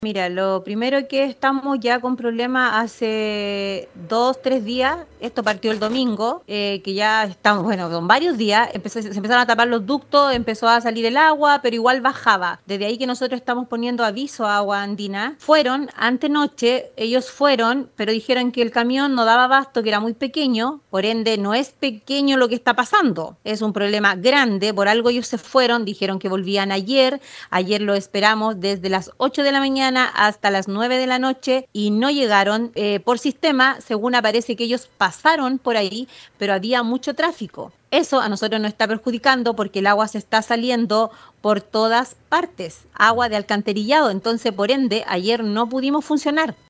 Mira, lo primero que estamos ya con problemas hace 2, 3 días, esto partió el domingo, que ya estamos, bueno, con varios días, se empezaron a tapar los ductos, empezó a salir el agua, pero igual bajaba. Desde ahí que nosotros estamos poniendo aviso a Agua Andina. Fueron, antenoche, ellos fueron, pero dijeron que el camión no daba abasto, que era muy pequeño, por ende no es pequeño lo que está pasando, es un problema grande, por algo ellos se fueron, dijeron que volvían ayer lo esperamos desde las 8 de la mañana hasta las 9 de la noche y no llegaron. Por sistema, según aparece que ellos pasaron por ahí, pero había mucho tráfico. Eso a nosotros nos está perjudicando porque el agua se está saliendo por todas partes, agua de alcantarillado, entonces por ende ayer no pudimos funcionar.